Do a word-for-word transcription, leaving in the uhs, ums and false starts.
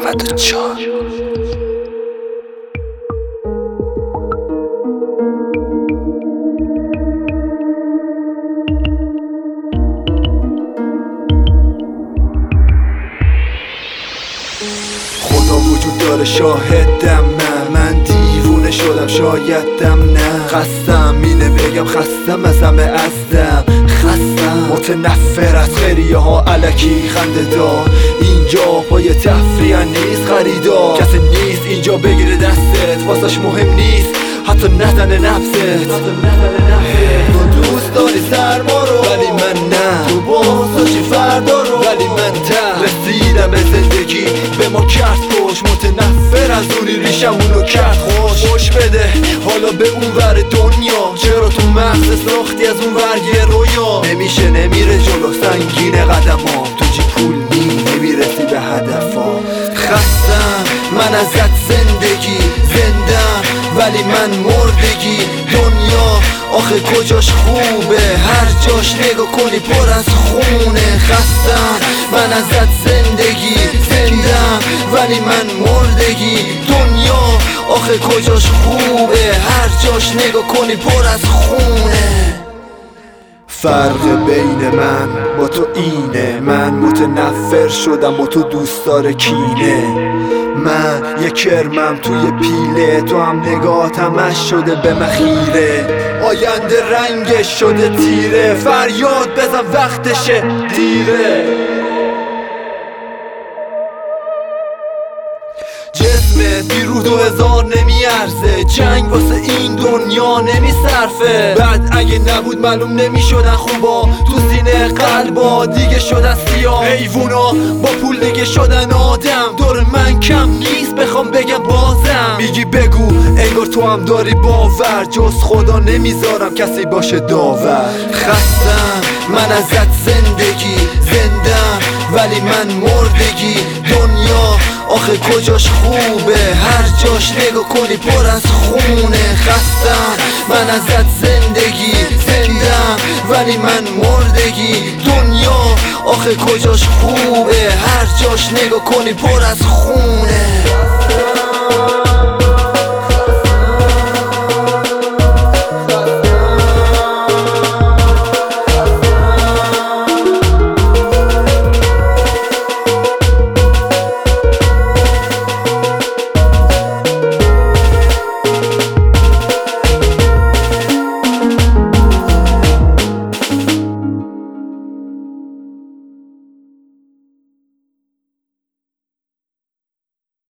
نود و چهار. خدا وجود داره شاهدم، من من دیوونه شدم شایدم نه. خستم اینه بگم خستم از همه ازدم، خستم متنفر از خیریه ها علکی خنده دار. اینجا پای تفریح نیست خریدار، کسی نیست اینجا بگیره دستت، واسش مهم نیست حتی نزنه نفست. تو دوست داری سرما رو ولی من نه، تو بازداشتی فردا رو ولی من ته. رسیدم به زندگی به ما کرد خوش، متنفر از اونی ریشمونو کرد خوش. خوش بده حالا به اون ور دنیا، چرا تو مغز ساختی از اون ور یه رویا؟ نمیشه نمیره جلو سنگین قدمام، تو جی پول نی نمیرسی به هدفام. خستم من ازت زندگی زندم ولی من مردگی. دنیا آخه کجاش خوبه، هر جاش نگاه کنی پر از خونه. خستم من ازت زندگی زندم ولی من مردگی. دنیا آخه کجاش خوبه، هر جاش نگاه کنی پر از خونه. فرق بین من با تو اینه، من متنفر شدم و تو دوست داره کینه. من یه کرمم توی پیله، تو هم نگاهت همش شده به مخیره. آینده رنگش شده تیره، فریاد بزن وقتشه دیره. جسمت بیرو دو هزار نمیارزه، جنگ واسه این دنیا نمیصرفه. بعد اگه نبود معلوم نمیشدن خوبا، تو سینه قلبا دیگه شدن سیاه. حیوونا با پول دیگه شدن آدم، دور من کم نیست بخوام بگم بازم. میگی بگو انگار تو هم داری باور، جز خدا نمیذارم کسی باشه داور. خستم من ازت زندگی زندم ولی من مردگی. دنیا آخه کجاش خوبه، هر جاش نگاه کنی پر از خونه. خستم من ازت زندگی زندم ولی من مردگی. دنیا آخه کجاش خوبه، هر جاش نگاه کنی پر از خونه.